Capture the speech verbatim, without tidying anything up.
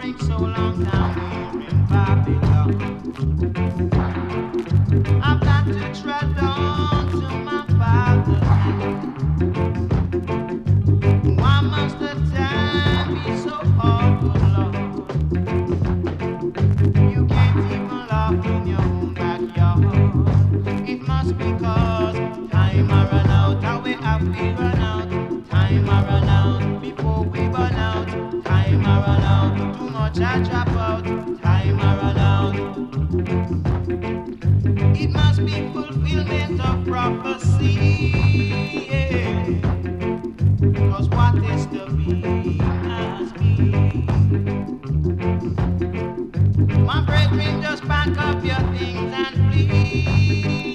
suffering so long down here in Babylon. I've got to tread on to my Father's hand. Why must the time be so awful, Lord? You can't even laugh in your own backyard. It must be cause time I run out, how we have to run out. Time I run out, before we run out. Time I run out, too much I drop out. Time I run out. It must be fulfillment of prophecy, yeah. Cause what is to be must be. My brethren, just pack up your things and flee.